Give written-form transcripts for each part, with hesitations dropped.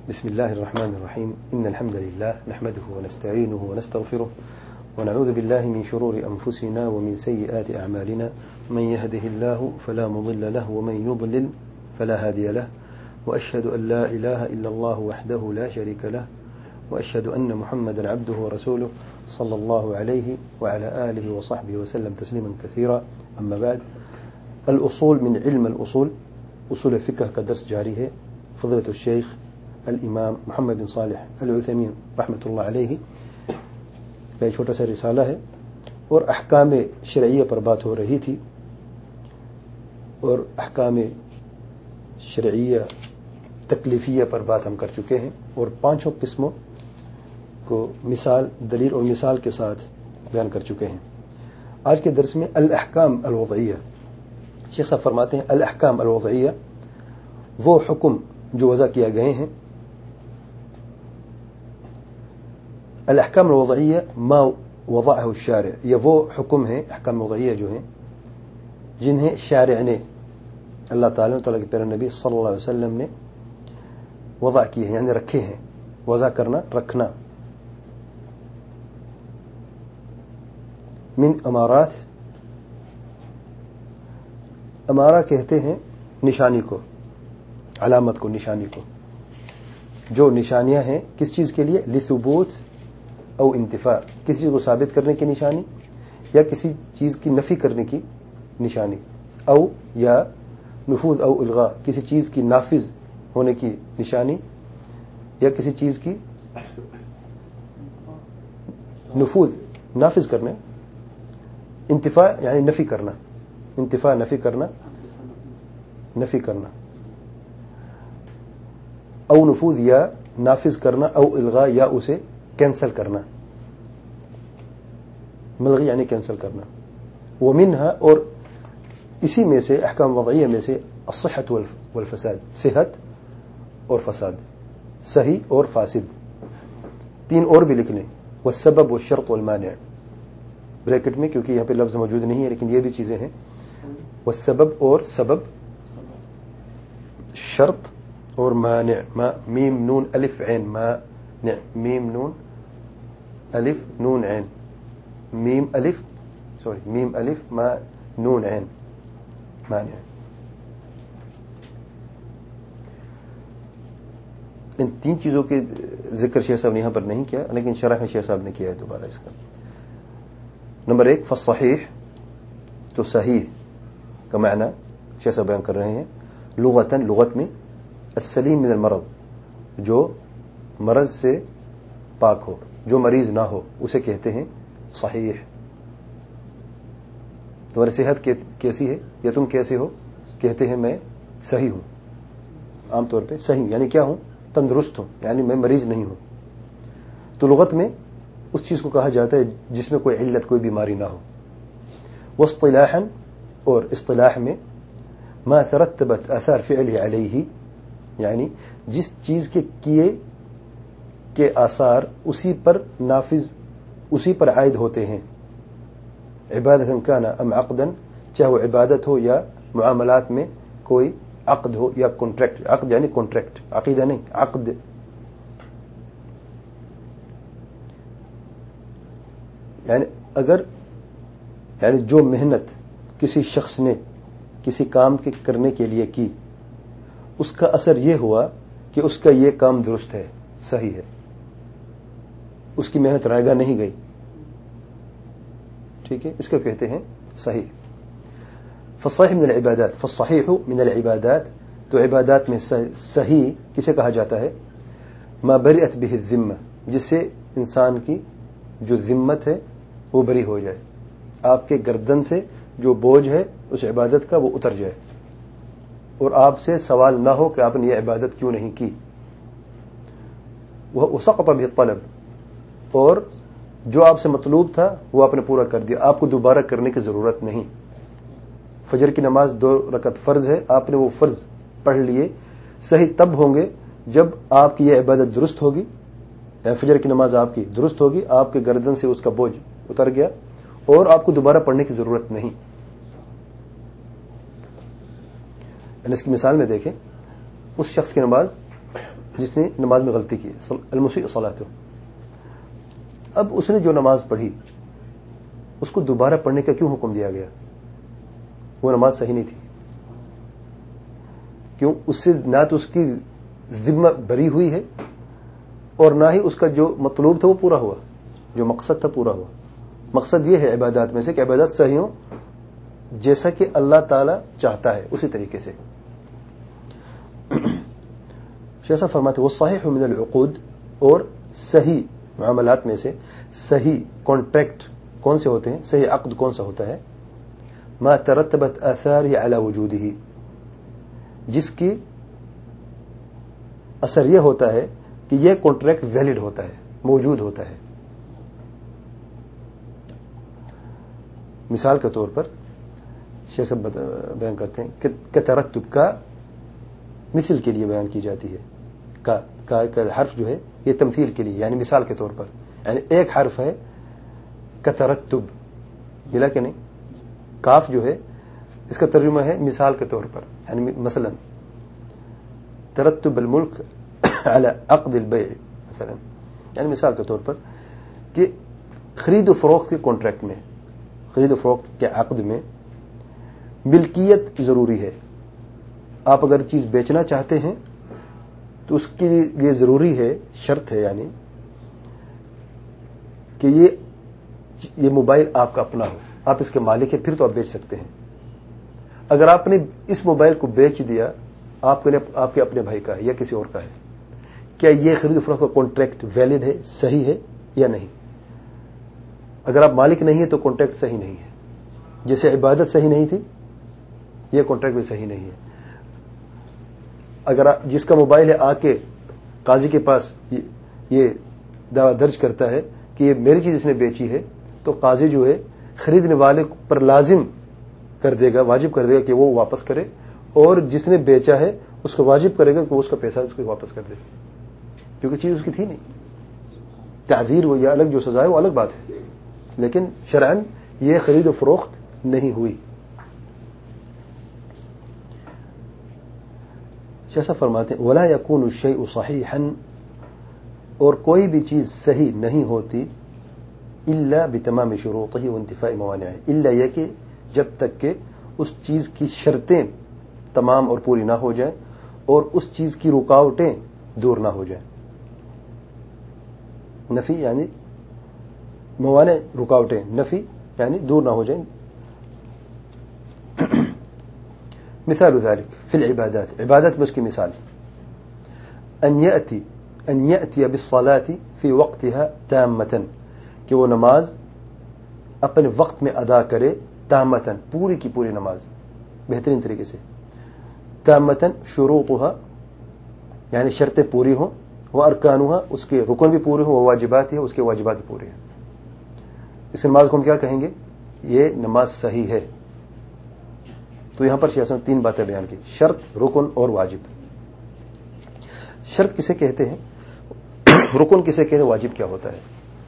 بسم الله الرحمن الرحيم إن الحمد لله نحمده ونستعينه ونستغفره ونعوذ بالله من شرور أنفسنا ومن سيئات أعمالنا من يهده الله فلا مضل له ومن يضلل فلا هادي له وأشهد أن لا إله إلا الله وحده لا شريك له وأشهد أن محمدا عبده ورسوله صلى الله عليه وعلى آله وصحبه وسلم تسليما كثيرا. أما بعد، الأصول من علم الأصول، أصول الفقه کا درس جاری ہے. فضیلۃ الشیخ الامام محمد بن صالح العثیمین رحمۃ اللہ علیہ کا ایک چھوٹا سا رسالہ ہے اور احکام شرعیہ پر بات ہو رہی تھی، اور احکام شرعیہ تکلیفیہ پر بات ہم کر چکے ہیں اور 5 قسموں کو مثال، دلیل اور مثال کے ساتھ بیان کر چکے ہیں. آج کے درس میں الاحکام الوضعیہ، شیخ صاحب فرماتے ہیں الاحکام الوضعیہ وہ حکم جو وضع کیا گئے ہیں. الاحکام الوضعیہ ما وضعه الشارع، یہ وہ حکم ہیں، احکام وضعیہ جو ہیں جنہیں شارع نے، اللہ تعالیٰ کے پیارے نبی صلی اللہ علیہ وسلم نے وضع کیے ہیں، یعنی رکھے ہیں. وضع کرنا، رکھنا. من امارات، امارہ کہتے ہیں نشانی کو، علامت کو، نشانی کو. جو نشانیاں ہیں کس چیز کے لیے؟ لثبوت او انتفاع، کسی چیز کو ثابت کرنے کی نشانی یا کسی چیز کی نفی کرنے کی نشانی، او یا نفوذ او الغاء، کسی چیز کی نافذ ہونے کی نشانی یا کسی چیز کی نفوذ، نافذ کرنے. انتفاع یعنی نفی کرنا، انتفاع نفی کرنا، نفی کرنا. او نفوذ یا نافذ کرنا، او الغاء یا اسے کینسل کرنا. ملغی یعنی کینسل کرنا. ومنها، اور اسی میں سے، احکام وضعیہ میں سے، الصحت والفساد، صحت اور فساد، صحیح اور فاسد. 3 اور بھی لکھ لیں، والسبب والشرط والمانع بریکٹ میں، کیونکہ یہاں پہ لفظ موجود نہیں ہے لیکن یہ بھی چیزیں ہیں. والسبب اور سبب، شرط اور مانع. ما میم نون الف عین، مانع، میم نون الف نون عین، میم الف میم الف ما نون عین، مانع. ان 3 چیزوں کے ذکر شیخ صاحب نے یہاں پر نہیں کیا، لیکن شرح میں شیخ صاحب نے کیا ہے دوبارہ اس کا. نمبر 1 فالصحیح، تو صحیح کا معنی شیخ صاحب بیان کر رہے ہیں. لغتاً، لغت میں، السلیم من المرض، جو مرض سے پاک ہو، جو مریض نہ ہو، اسے کہتے ہیں صحیح. تمہاری صحت کیسی ہے یا تم کیسے ہو؟ کہتے ہیں میں صحیح ہوں. عام طور پہ صحیح یعنی کیا ہوں؟ تندرست ہوں، یعنی میں مریض نہیں ہوں. تو لغت میں اس چیز کو کہا جاتا ہے جس میں کوئی علت، کوئی بیماری نہ ہو. واصطلاحا، اور اصطلاح میں، ما ترتبت آثار فعله علیہ، یعنی جس چیز کے کیے کے آثار اسی پر نافذ، اسی پر عائد ہوتے ہیں. عبادتا کان ام عقدا، چاہے وہ عبادت ہو یا معاملات میں کوئی عقد ہو یا کانٹریکٹ. عقد یعنی کانٹریکٹ، عقیدہ نہیں، عقد. یعنی اگر، یعنی جو محنت کسی شخص نے کسی کام کے کرنے کے لیے کی، اس کا اثر یہ ہوا کہ اس کا یہ کام درست ہے، صحیح ہے، اس کی محنت رائے گاہ نہیں گئی. ٹھیک ہے، اس کا کہتے ہیں صحیح. فالصحیح من العبادات، فالصحیح من العبادات، تو عبادات میں صحیح کسے کہا جاتا ہے؟ ما برئت به الذمہ، جس سے انسان کی جو ذمت ہے وہ بری ہو جائے، آپ کے گردن سے جو بوجھ ہے اس عبادت کا وہ اتر جائے، اور آپ سے سوال نہ ہو کہ آپ نے یہ عبادت کیوں نہیں کی. وہ سقط به الطلب، اور جو آپ سے مطلوب تھا وہ آپ نے پورا کر دیا، آپ کو دوبارہ کرنے کی ضرورت نہیں. فجر کی نماز 2 رکعت فرض ہے، آپ نے وہ فرض پڑھ لیے. صحیح تب ہوں گے جب آپ کی یہ عبادت درست ہوگی، فجر کی نماز آپ کی درست ہوگی، آپ کے گردن سے اس کا بوجھ اتر گیا اور آپ کو دوبارہ پڑھنے کی ضرورت نہیں. اس کی مثال میں دیکھیں، اس شخص کی نماز جس نے نماز میں غلطی کی، المسیء صلاته، اب اس نے جو نماز پڑھی اس کو دوبارہ پڑھنے کا کیوں حکم دیا گیا؟ وہ نماز صحیح نہیں تھی. کیوں؟ اس سے نہ تو اس کی ذمہ بری ہوئی ہے اور نہ ہی اس کا جو مطلوب تھا وہ پورا ہوا، جو مقصد تھا پورا ہوا. مقصد یہ ہے عبادات میں سے کہ عبادات صحیح ہوں جیسا کہ اللہ تعالی چاہتا ہے اسی طریقے سے. شیخ صاحب فرماتے وہ صحیح من العقود، اور صحیح معاملات میں سے صحیح کانٹریکٹ کون سے ہوتے ہیں، صحیح عقد کون سا ہوتا ہے؟ ما ترتبت آثاره على وجوده، جس کی اثر یہ ہوتا ہے کہ یہ کانٹریکٹ ویلڈ ہوتا ہے، موجود ہوتا ہے. مثال کے طور پر شیخ صاحب بیان کرتے ہیں کہ ترتب کا مثل کے لیے بیان کی جاتی ہے. کا حرف جو ہے یہ تمثیل کے لیے، یعنی مثال کے طور پر، یعنی ایک حرف ہے کترتب، ملا کہ نہیں؟ کاف جو ہے اس کا ترجمہ ہے مثال کے طور پر، یعنی مثلا ترتب الملک على عقد البيع مثلا، یعنی مثال کے طور پر کہ خرید و فروخت کے کانٹریکٹ میں، خرید و فروخت کے عقد میں ملکیت ضروری ہے. آپ اگر چیز بیچنا چاہتے ہیں تو اس کے لیے یہ ضروری ہے، شرط ہے یعنی کہ یہ موبائل آپ کا اپنا ہو، آپ اس کے مالک ہیں، پھر تو آپ بیچ سکتے ہیں. اگر آپ نے اس موبائل کو بیچ دیا، آپ کے اپنے بھائی کا ہے یا کسی اور کا ہے، کیا یہ خرید و فروخت کا کانٹریکٹ ویلڈ ہے، صحیح ہے یا نہیں؟ اگر آپ مالک نہیں ہیں تو کانٹریکٹ صحیح نہیں ہے. جیسے عبادت صحیح نہیں تھی، یہ کانٹریکٹ بھی صحیح نہیں ہے. اگر جس کا موبائل ہے آ کے قاضی کے پاس یہ دعویٰ درج کرتا ہے کہ یہ میری چیز اس نے بیچی ہے، تو قاضی جو ہے خریدنے والے پر لازم کر دے گا، واجب کر دے گا کہ وہ واپس کرے، اور جس نے بیچا ہے اس کو واجب کرے گا کہ وہ اس کا پیسہ اس کو واپس کر دے، کیونکہ چیز اس کی تھی نہیں. تعذیر وہ یہ الگ جو سزا ہے وہ الگ بات ہے، لیکن شرعاً یہ خرید و فروخت نہیں ہوئی. جیسا فرماتے ہیں ولا يكون الشيء صحيحا، اور کوئی بھی چیز صحیح نہیں ہوتی الا بتمام شروطه وانتفاء موانعه، الا یہ کہ جب تک کہ اس چیز کی شرطیں تمام اور پوری نہ ہو جائیں اور اس چیز کی رکاوٹیں دور نہ ہو جائیں. نفی یعنی موانع، رکاوٹیں، نفی یعنی دور نہ ہو جائیں. مثال ذلك في العبادات، عبادت میں اس کی مثال ان يأتي بالصلاة في وقتها تامة، کہ وہ نماز اپنے وقت میں ادا کرے، تامتاً پوری کی پوری نماز بہترین طریقے سے. تامتاً شروطها یعنی شرطیں پوری ہوں، وارکانها اس کے رکن بھی پورے ہوں، وواجبات اس کے واجبات بھی پورے ہیں. اس نماز کو ہم کیا کہیں گے؟ یہ نماز صحیح ہے. تو یہاں پر شیخ نے 3 باتیں بیان کی، شرط، رکن اور واجب. شرط کسے کہتے ہیں، رکن کسے کہتے ہیں، واجب کیا ہوتا ہے؟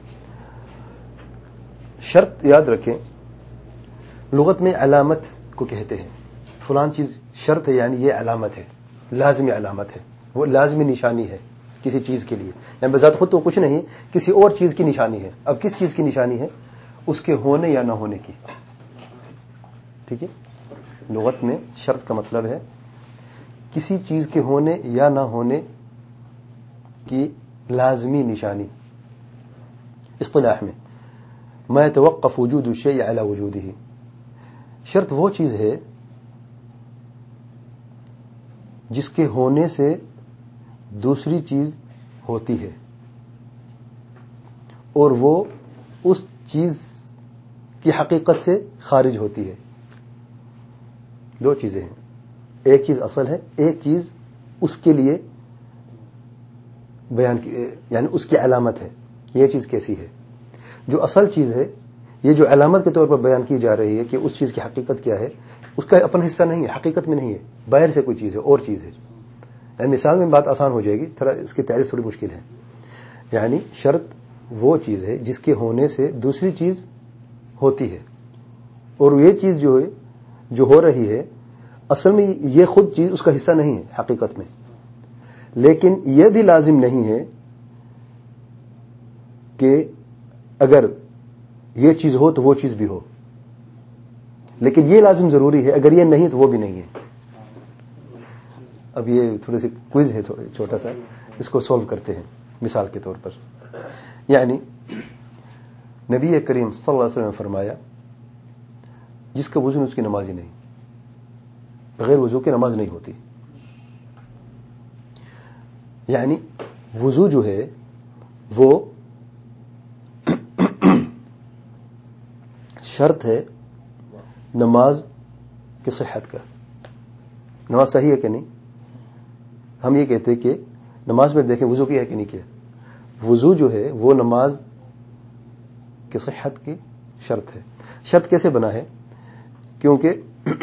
شرط یاد رکھیں لغت میں علامت کو کہتے ہیں. فلان چیز شرط ہے یعنی یہ علامت ہے، لازمی علامت ہے، وہ لازمی نشانی ہے کسی چیز کے لیے، یعنی بذات خود تو کچھ نہیں، کسی اور چیز کی نشانی ہے. اب کس چیز کی نشانی ہے؟ اس کے ہونے یا نہ ہونے کی. ٹھیک ہے، لغت میں شرط کا مطلب ہے کسی چیز کے ہونے یا نہ ہونے کی لازمی نشانی. اصطلاح میں ما يتوقف وجود الشيء على وجوده، شرط وہ چیز ہے جس کے ہونے سے دوسری چیز ہوتی ہے اور وہ اس چیز کی حقیقت سے خارج ہوتی ہے. 2 چیزیں ہیں، ایک چیز اصل ہے، ایک چیز اس کے لیے بیان کی، یعنی اس کی علامت ہے. یہ چیز کیسی ہے؟ جو اصل چیز ہے، یہ جو علامت کے طور پر بیان کی جا رہی ہے کہ اس چیز کی حقیقت کیا ہے، اس کا اپنا حصہ نہیں ہے، حقیقت میں نہیں ہے، باہر سے کوئی چیز ہے، اور چیز ہے. یعنی مثال میں بات آسان ہو جائے گی، تھوڑا اس کی تعریف تھوڑی مشکل ہے. یعنی شرط وہ چیز ہے جس کے ہونے سے دوسری چیز ہوتی ہے، اور یہ چیز جو ہے جو ہو رہی ہے اصل میں یہ خود چیز اس کا حصہ نہیں ہے حقیقت میں، لیکن یہ بھی لازم نہیں ہے کہ اگر یہ چیز ہو تو وہ چیز بھی ہو، لیکن یہ لازم ضروری ہے، اگر یہ نہیں تو وہ بھی نہیں ہے. اب یہ تھوڑے سے کوئز ہے چھوٹا سا، اس کو سولو کرتے ہیں. مثال کے طور پر یعنی نبی کریم صلی اللہ علیہ وسلم نے فرمایا جس کا وضو اس کی نماز ہی نہیں، بغیر وضو کی نماز نہیں ہوتی. یعنی وضو جو ہے وہ شرط ہے نماز کی صحت کا. نماز صحیح ہے کہ نہیں؟ ہم یہ کہتے ہیں کہ نماز میں دیکھیں وضو کیا ہے کہ نہیں کیا. وضو جو ہے وہ نماز کی صحت کی شرط ہے. شرط کیسے بنا ہے؟ کیونکہ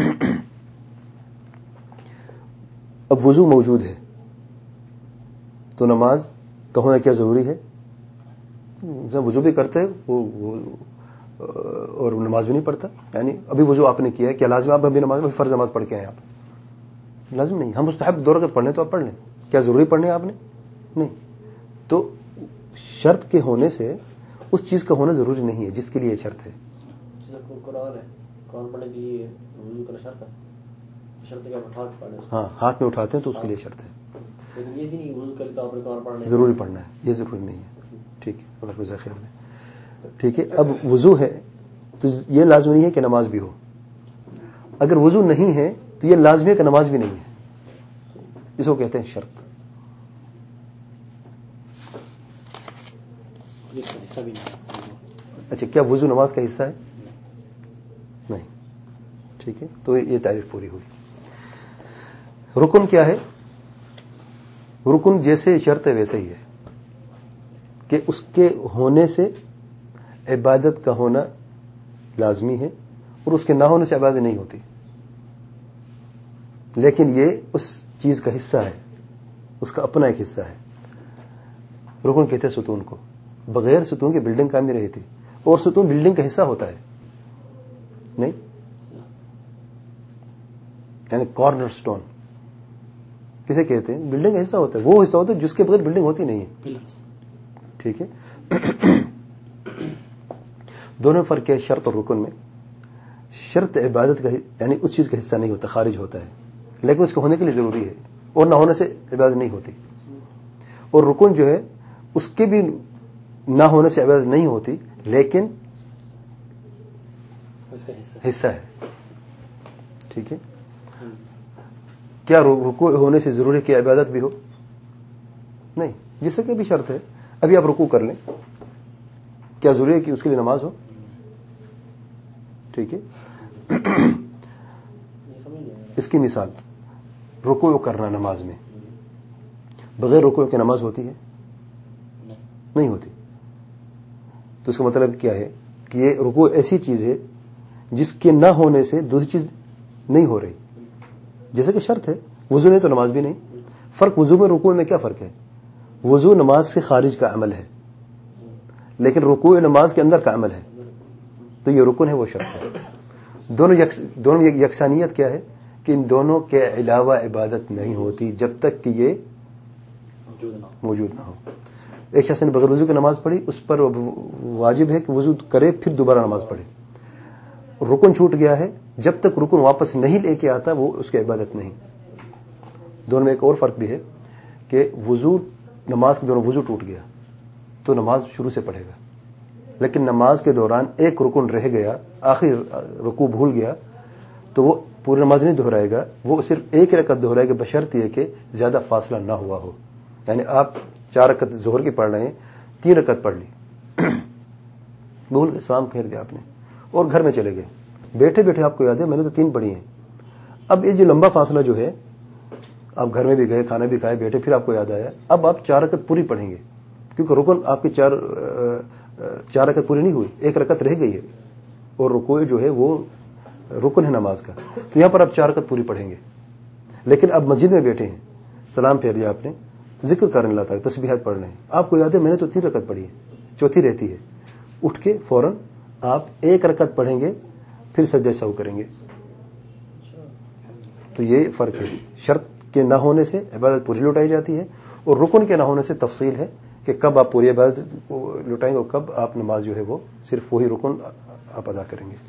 اب وضو موجود ہے تو نماز کا ہونا کیا ضروری ہے؟ وضو بھی کرتے ہیں وہ اور نماز بھی نہیں پڑھتا. یعنی ابھی وضو آپ نے کیا ہے، کیا لازم آپ ابھی نماز فرض نماز پڑھ کے آئے؟ آپ لازم نہیں. ہم مستحب 2 رکعت پڑھنے تو آپ پڑھ لیں. کیا ضروری پڑھنے آپ نے؟ نہیں. تو شرط کے ہونے سے اس چیز کا ہونا ضروری نہیں ہے جس کے لیے یہ شرط ہے. قرآن پڑھنے کے لیے وضو کرنا شرط ہے. شرط کیا اٹھا کے پڑھنا؟ ہاں، ہاتھ میں اٹھاتے ہیں تو اس کے لیے شرط ہے. لیکن یہ نہیں وضو کرتے آپ نے قرآن پڑھنا ضروری پڑھنا ہے، یہ ضروری نہیں ہے. ٹھیک ہے، اللہ جزاک خیر دے. ٹھیک ہے. اب وضو ہے تو یہ لازم نہیں ہے کہ نماز بھی ہو. اگر وضو نہیں ہے تو یہ لازمی ہے کہ نماز بھی نہیں ہے. اس کو کہتے ہیں شرط. اچھا، کیا وضو نماز کا حصہ ہے؟ نہیں. ٹھیک ہے، تو یہ تعریف پوری ہوئی. رکن کیا ہے؟ رکن جیسے شرط ہے ویسے ہی ہے کہ اس کے ہونے سے عبادت کا ہونا لازمی ہے اور اس کے نہ ہونے سے عبادت نہیں ہوتی. لیکن یہ اس چیز کا حصہ ہے، اس کا اپنا ایک حصہ ہے. رکن کہتے ہیں ستون کو. بغیر ستون کی بلڈنگ قائم نہیں رہتی، اور ستون بلڈنگ کا حصہ ہوتا ہے نہیں. یعنی کارنر سٹون کسے کہتے ہیں؟ بلڈنگ کا حصہ ہوتا ہے. وہ حصہ ہوتا ہے جس کے بغیر بلڈنگ ہوتی نہیں ہے. ٹھیک ہے. دونوں فرق ہے شرط اور رکن میں. شرط عبادت کا یعنی اس چیز کا حصہ نہیں ہوتا، خارج ہوتا ہے، لیکن اس کے ہونے کے لیے ضروری ہے اور نہ ہونے سے عبادت نہیں ہوتی. اور رکن جو ہے اس کے بھی نہ ہونے سے عبادت نہیں ہوتی لیکن اس کا حصہ ہے. ٹھیک ہے. کیا رکوع ہونے سے ضروری ہے کہ عبادت بھی ہو؟ نہیں. جس سے کہ بھی شرط ہے. ابھی آپ رکوع کر لیں، کیا ضروری ہے کہ اس کے لیے نماز ہو؟ ٹھیک ہے. اس کی مثال رکوع کرنا نماز میں، بغیر رکوع کے نماز ہوتی ہے؟ نہیں ہوتی. تو اس کا مطلب کیا ہے کہ یہ رکوع ایسی چیز ہے جس کے نہ ہونے سے دوسری چیز نہیں ہو رہی. جیسے کہ شرط ہے، وضو نہیں تو نماز بھی نہیں. فرق وضو میں رکوع میں کیا فرق ہے؟ وضو نماز سے خارج کا عمل ہے لیکن رکوع نماز کے اندر کا عمل ہے. تو یہ رکن ہے، وہ شرط ہے. دونوں یکسانیت کیا ہے کہ ان دونوں کے علاوہ عبادت نہیں ہوتی جب تک کہ یہ موجود نہ ہو. ایک شخص نے بغیر وضو کی نماز پڑھی، اس پر واجب ہے کہ وضو کرے پھر دوبارہ نماز پڑھے. رکن چھوٹ گیا ہے، جب تک رکن واپس نہیں لے کے آتا وہ اس کی عبادت نہیں. دونوں میں ایک اور فرق بھی ہے کہ وضو نماز کے دوران وضو ٹوٹ گیا تو نماز شروع سے پڑھے گا، لیکن نماز کے دوران ایک رکن رہ گیا، آخر رکوع بھول گیا تو وہ پوری نماز نہیں دہرائے گا، وہ صرف ایک رکعت دہرائے گا بشرط یہ کہ زیادہ فاصلہ نہ ہوا ہو. یعنی آپ 4 رکعت ظہر کی پڑھ رہے ہیں، 3 رکعت پڑھ لی، بھول گئے، سلام پھیر دیا آپ نے اور گھر میں چلے گئے. بیٹھے بیٹھے آپ کو یاد ہے میں نے تو 3 پڑھی ہیں. اب یہ جو لمبا فاصلہ جو ہے، آپ گھر میں بھی گئے، کھانا بھی کھائے، بیٹھے، پھر آپ کو یاد آیا، اب آپ 4 رکعت پوری پڑھیں گے کیونکہ رکن آپ کی 4 رکعت پوری نہیں ہوئی، 1 رکعت رہ گئی ہے اور رکوع جو ہے وہ رکن ہے نماز کا. تو یہاں پر آپ 4 رکعت پوری پڑھیں گے. لیکن اب مسجد میں بیٹھے ہیں، سلام پھیر لیا آپ نے، ذکر کرنے اللہ تعالیٰ، تسبیحات پڑھ رہے ہیں، آپ کو یاد ہے میں نے تو 3 رکعت پڑھی ہے، چوتھی رہتی ہے. اٹھ کے فوراً آپ 1 رکعت پڑھیں گے، پھر سجدہ سہو کریں گے. تو یہ فرق ہے. شرط کے نہ ہونے سے عبادت پوری لوٹائی جاتی ہے، اور رکن کے نہ ہونے سے تفصیل ہے کہ کب آپ پوری عبادت کو لوٹائیں گے اور کب آپ نماز جو ہے وہ صرف وہی رکن آپ ادا کریں گے۔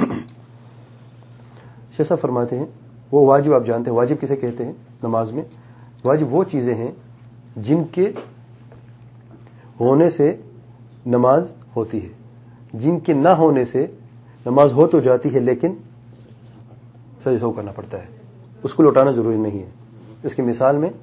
شیخ صاحب فرماتے ہیں وہ واجب آپ جانتے ہیں، واجب کسے کہتے ہیں نماز میں؟ واجب وہ چیزیں ہیں جن کے ہونے سے نماز ہوتی ہے، جن کے نہ ہونے سے نماز ہو تو جاتی ہے لیکن سجدہ سہو کرنا پڑتا ہے، اس کو لوٹانا ضروری نہیں ہے۔ اس کی مثال میں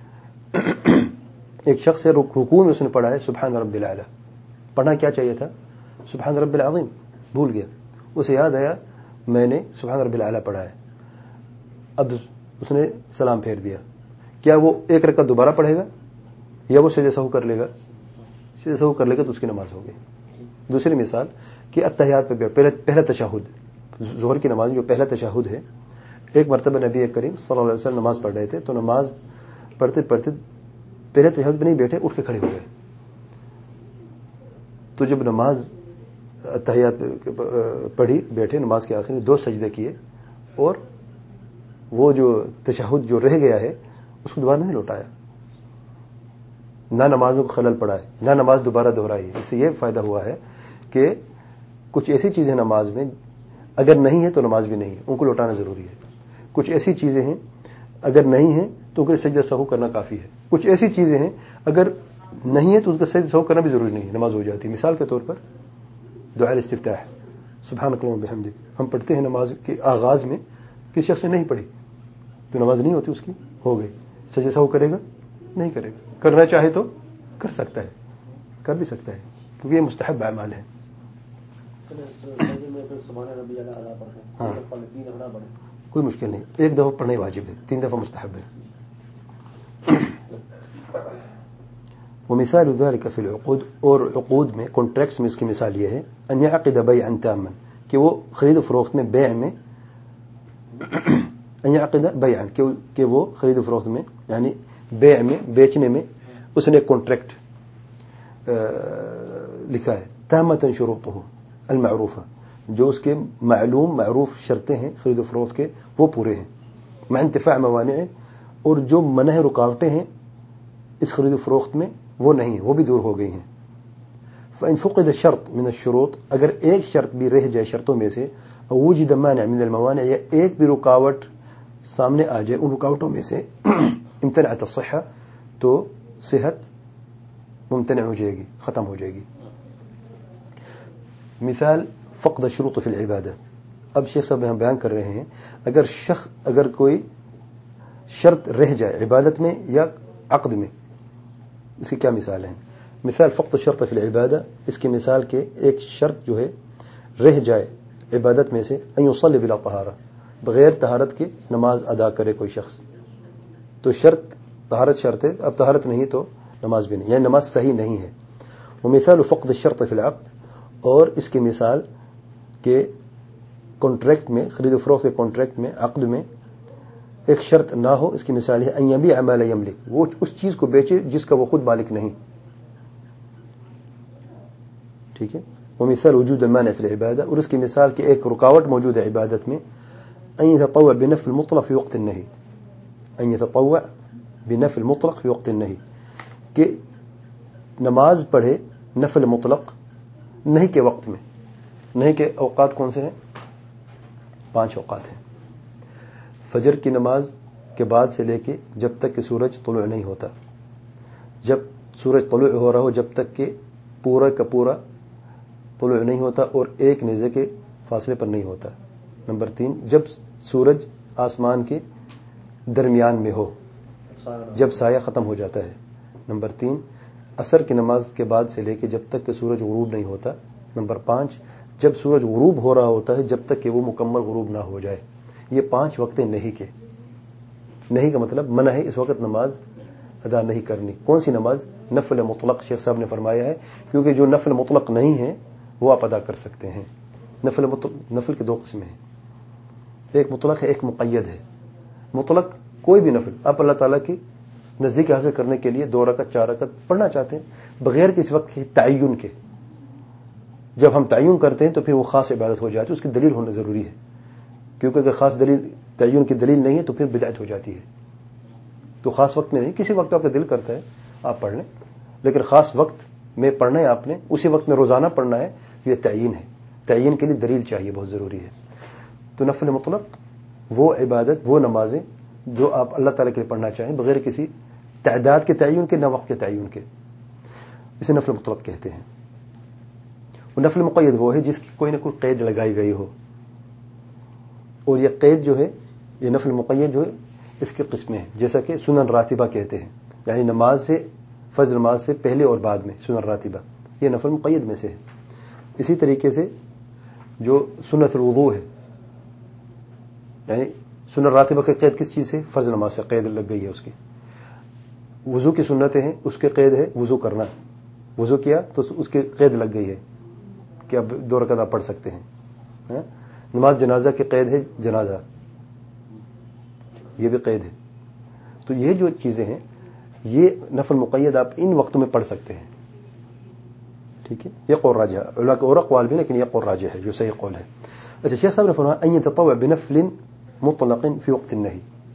ایک شخص ہے رکوع میں اس نے پڑھا ہے سبحان رب العلی، پڑھنا کیا چاہیے تھا سبحان رب العظیم، بھول گیا، اسے یاد آیا میں نے سبحان رب العلی پڑھا ہے، اب اس نے سلام پھیر دیا، کیا وہ ایک رکعت دوبارہ پڑھے گا یا وہ سجدہ سہو کر لے گا؟ سجدہ سہو کر لے گا تو اس کی نماز ہو گئی۔ دوسری مثال کہ اتحیات پہ پہلا تشہد، ظہر کی نماز میں جو پہلا تشہد ہے، ایک مرتبہ نبی کریم صلی اللہ علیہ وسلم نماز پڑھ رہے تھے تو نماز پڑھتے پڑھتے پہلے تشہد پہ نہیں بیٹھے، اٹھ کے کھڑے ہو گئے، تو جب نماز اتحیات پڑھی بیٹھے، نماز کے آخر میں 2 سجدے کیے اور وہ جو تشہد جو رہ گیا ہے اس کو دوبارہ نہیں لوٹایا، نہ نماز میں خلل پڑا ہے، نہ نماز دوبارہ دہرائی ہے۔ اس سے یہ فائدہ ہوا ہے کہ کچھ ایسی چیزیں نماز میں اگر نہیں ہے تو نماز بھی نہیں ہے، ان کو لوٹانا ضروری ہے۔ کچھ ایسی چیزیں ہیں اگر نہیں ہیں تو ان کا سجدہ سہو کرنا کافی ہے، کچھ ایسی چیزیں ہیں اگر نہیں ہے تو ان کا سجدہ سہو کرنا بھی ضروری نہیں ہے، نماز ہو جاتی ہے۔ مثال کے طور پر دعا الاستفتاح سبحانک اللہم وبحمدک، ہم پڑھتے ہیں نماز کے آغاز میں، کسی شخص نے نہیں پڑھی تو نماز نہیں ہوتی اس کی، ہو گئی، سجدہ سہو کرے گا نہیں کرے گا، کرنا چاہے تو کر سکتا ہے، کر بھی سکتا ہے کیونکہ یہ مستحب اعمال ہے۔ ہاں کوئی مشکل نہیں، ایک دفعہ پڑھنا ہی واجب ہے، 3 دفعہ مستحب ہے۔ ومثال ذلك في العقود، اور عقود میں کانٹریکٹس میں اس کی مثال یہ ہے ان يعقد بيعا تاما، کہ وہ خرید و فروخت میں بیع میں ان يعقد بيعا کہ وہ خرید و فروخت میں یعنی بیع میں بیچنے میں اس نے کانٹریکٹ لکھا ہے، تامة شروطه المعروفہ، جو اس کے معلوم معروف شرطیں ہیں خرید و فروخت کے وہ پورے ہیں، مع انتفاع موانع، اور جو منع رکاوٹیں ہیں اس خرید و فروخت میں وہ نہیں ہیں، وہ بھی دور ہو گئی ہیں۔ فإن فقد شرط من الشروط، اگر ایک شرط بھی رہ جائے شرطوں میں سے، او وجد مانع من الموانع، یا ایک بھی رکاوٹ سامنے آ جائے ان رکاوٹوں میں سے، امتنعت الصحہ، تو صحت ممتنع ہو جائے گی، ختم ہو جائے گی۔ مثال فقد الشروط فی العبادہ، اب شیخ صاحب یہاں بیان کر رہے ہیں اگر کوئی شرط رہ جائے عبادت میں یا عقد میں، اس کی کیا مثال ہیں؟ مثال فقد الشرط فی العبادہ، اس کی مثال کے ایک شرط جو ہے رہ جائے عبادت میں سے، ان یصلی بلا طہارہ، بغیر طہارت کے نماز ادا کرے کوئی شخص، تو شرط طہارت شرط ہے، اب طہارت نہیں تو نماز بھی نہیں، یعنی نماز صحیح نہیں ہے۔ ومثال فقد الشرط فی العقد، اور اس کی مثال کہ کانٹریکٹ میں خرید و فروخت کے کانٹریکٹ میں عقد میں ایک شرط نہ ہو، اس کی مثال ہے ان یبیع ما لا یملک، وہ اس چیز کو بیچے جس کا وہ خود مالک نہیں، ٹھیک ہے۔ ومثال وجود المانع فی العبادہ، اور اس کی مثال کہ ایک رکاوٹ موجود ہے عبادت میں، ان یتطوع بنفل المطلق فی وقت النہی، ان یتطوع بنفل المطلق فی وقت النہی، کہ نماز پڑھے نفل مطلق نہیں کے وقت میں، نہیں کے اوقات کون سے ہیں؟ 5 اوقات ہیں، فجر کی نماز کے بعد سے لے کے جب تک کہ سورج طلوع نہیں ہوتا، جب سورج طلوع ہو رہا ہو جب تک کہ پورا کا پورا طلوع نہیں ہوتا اور 1 نیزے کے فاصلے پر نہیں ہوتا۔ نمبر 3 جب سورج آسمان کے درمیان میں ہو، جب سایہ ختم ہو جاتا ہے۔ نمبر 3 عصر کی نماز کے بعد سے لے کے جب تک کہ سورج غروب نہیں ہوتا۔ نمبر 5 جب سورج غروب ہو رہا ہوتا ہے جب تک کہ وہ مکمل غروب نہ ہو جائے۔ یہ 5 وقت نہیں کے، نہیں کا مطلب منع ہے اس وقت نماز ادا نہیں کرنی۔ کون سی نماز؟ نفل مطلق، شیخ صاحب نے فرمایا ہے، کیونکہ جو نفل مطلق نہیں ہے وہ آپ ادا کر سکتے ہیں۔ نفل کے 2 قسمیں ہیں، ایک مطلق ہے ایک مقید ہے۔ مطلق کوئی بھی نفل آپ اللہ تعالیٰ کی نزدیکی حاصل کرنے کے لیے 2 رکعت 4 رکعت پڑھنا چاہتے ہیں بغیر کسی وقت کی تعین کے، جب ہم تعین کرتے ہیں تو پھر وہ خاص عبادت ہو جاتی ہے، اس کی دلیل ہونا ضروری ہے، کیونکہ اگر خاص دلیل تعین کی دلیل نہیں ہے تو پھر بدعت ہو جاتی ہے۔ تو خاص وقت میں نہیں، کسی وقت آپ کا دل کرتا ہے آپ پڑھ لیں، لیکن خاص وقت میں پڑھنا ہے آپ نے، اسی وقت میں روزانہ پڑھنا ہے، یہ تعین ہے. تعین کے لیے دلیل چاہیے، بہت ضروری ہے. تو نفل مطلق وہ عبادت، وہ نمازیں جو آپ اللہ تعالیٰ کے لیے پڑھنا چاہیں بغیر کسی تعداد کے تعین کے، نہ وقت کے تعین کے، اسے نفل مطلق کہتے ہیں. وہ نفل مقید وہ ہے جس کی کوئی نہ کوئی قید لگائی گئی ہو، اور یہ قید جو ہے، یہ نفل مقید جو ہے اس کی قسمیں ہیں. جیسا کہ سنن راتبہ کہتے ہیں، یعنی نماز سے، فجر نماز سے پہلے اور بعد میں سنن راتبہ، یہ نفل مقید میں سے ہے. اسی طریقے سے جو سنت الوضوء ہے، یعنی سنن راتبہ کی قید کس چیز سے؟ فجر نماز سے قید لگ گئی ہے اس کی. وضو کی سنتیں ہیں، اس کے قید ہے وضو کرنا، وضو کیا تو اس کی قید لگ گئی ہے کہ اب 2 رکعت آپ پڑھ سکتے ہیں. نماز جنازہ کی قید ہے جنازہ، یہ بھی قید ہے. تو یہ جو چیزیں ہیں یہ نفل مقید آپ ان وقتوں میں پڑھ سکتے ہیں. ٹھیک ہے، یہ قول راجح ہے، علماء کے اور اقوال بھی، لیکن یہ قول راجح ہے جو صحیح قول ہے. اچھا، شیخ صاحب نے فرمایا ان يتطوع بنفل مطلق فی وقت النہی.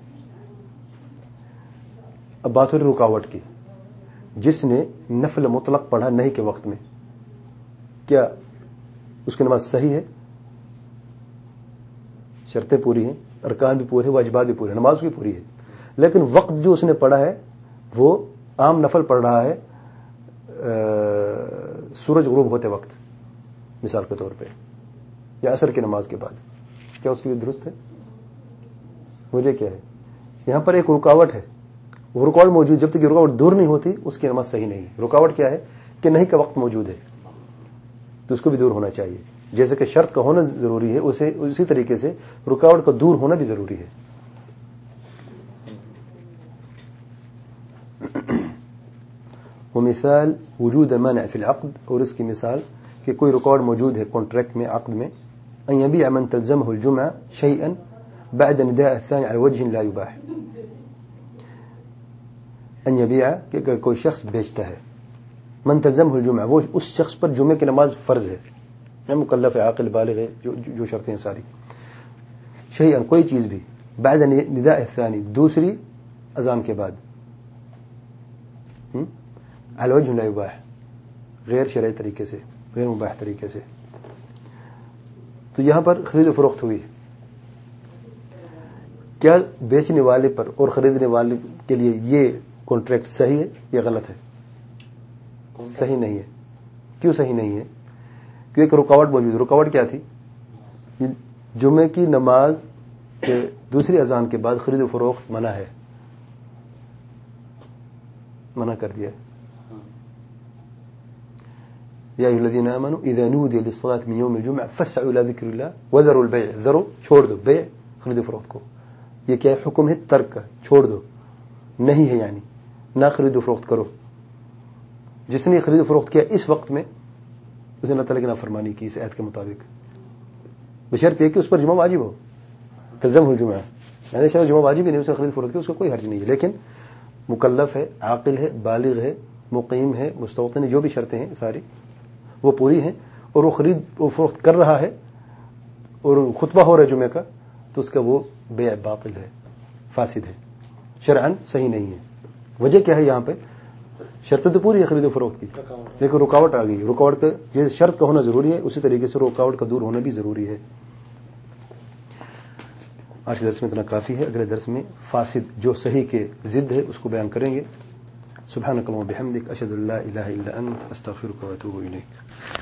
اب بات ہو رہی رکاوٹ کی. جس نے نفل مطلق پڑھا نہیں کے وقت میں، کیا اس کی نماز صحیح ہے؟ شرطیں پوری ہیں، ارکان بھی پورے ہیں، واجبات بھی پورے ہیں، نماز بھی پوری ہے، لیکن وقت جو اس نے پڑھا ہے وہ عام نفل پڑھ رہا ہے سورج غروب ہوتے وقت، مثال کے طور پہ، یا عصر کی نماز کے بعد. کیا اس کے لیے درست ہے؟ مجھے کیا ہے، یہاں پر ایک رکاوٹ ہے، وہ رکاوٹ موجود، جب تک یہ رکاوٹ دور نہیں ہوتی اس کی نماز صحیح نہیں ہے. رکاوٹ کیا ہے کہ نہیں کا وقت موجود ہے، تو اس کو بھی دور ہونا چاہیے. جیسے کہ شرط کا ہونا ضروری ہے، اسی طریقے سے رکاوٹ کا دور ہونا بھی ضروری ہے. ومثال وجود المانع فی العقد، اور اس کی مثال کہ کوئی رکاوٹ موجود ہے کانٹریکٹ میں، عقد میں. ان يبيع من تلزمه الجمعة شيئا بعد نداء الثاني على وجه لا يباح. ان يبيع کہ اگر کوئی شخص بیچتا ہے، من تلزمه الجمعة وہ اس شخص پر جمعے کی نماز فرض ہے، مکلف ہے، عاقل بالغ ہے، جو شرطیں ہیں ساری. شیئا کوئی چیز بھی، بعد نداء الثانی دوسری اذان کے بعد، علی وجہ لا یباح غیر شرعی طریقے سے، غیر مباح طریقے سے. تو یہاں پر خرید و فروخت ہوئی، کیا بیچنے والے پر اور خریدنے والے کے لیے یہ کانٹریکٹ صحیح ہے یا غلط ہے؟ صحیح نہیں ہے. کیوں صحیح نہیں ہے؟ کہ ایک رکاوٹ موجود. رکاوٹ کیا تھی؟ جمعے کی نماز کے دوسری اذان کے بعد خرید و فروخت منع ہے، منع کر دیا. یا ایھا الذین آمنوا اذا نودی للصلاة من یوم الجمعہ فاسعوا الی ذکر اللہ وذروا البیع. ذرو چھوڑ دو، بیع خرید و فروخت کو. یہ کیا حکم ہے؟ ترک کا، چھوڑ دو، نہیں ہے، یعنی نہ خرید و فروخت کرو. جس نے خرید و فروخت کیا اس وقت میں اس نے اللہ تعالیٰ کی نافرمانی کی اس آیت کے مطابق، بشرط یہ کہ اس پر جمعہ واجب ہو. تلزمہ الجمعہ، یعنی شاید جمعہ واجب ہی نہیں، اس نے خرید فروخت کی، اس کو کوئی حرج نہیں ہے، لیکن مکلف ہے، عاقل ہے، بالغ ہے، مقیم ہے، مستوطن ہے، جو بھی شرطیں ہیں ساری وہ پوری ہیں، اور وہ خرید و فروخت کر رہا ہے اور خطبہ ہو رہا ہے جمعے کا، تو اس کا وہ بیع باطل ہے، فاسد ہے، شرعاً صحیح نہیں ہے. وجہ کیا ہے؟ یہاں پہ شرط تو پوری ہے خرید و فروخت کی، لیکن رکاوٹ آ گئی. رکاوٹ کا جیسے شرط کا ہونا ضروری ہے اسی طریقے سے رکاوٹ کا دور ہونا بھی ضروری ہے. آج کے درس میں اتنا کافی ہے. اگلے درس میں فاسد جو صحیح کے ضد ہے اس کو بیان کریں گے. سبحانک اللہم و بحمدک، اشہد ان لا الہ الا انت، استغفرک و اتوب الیک.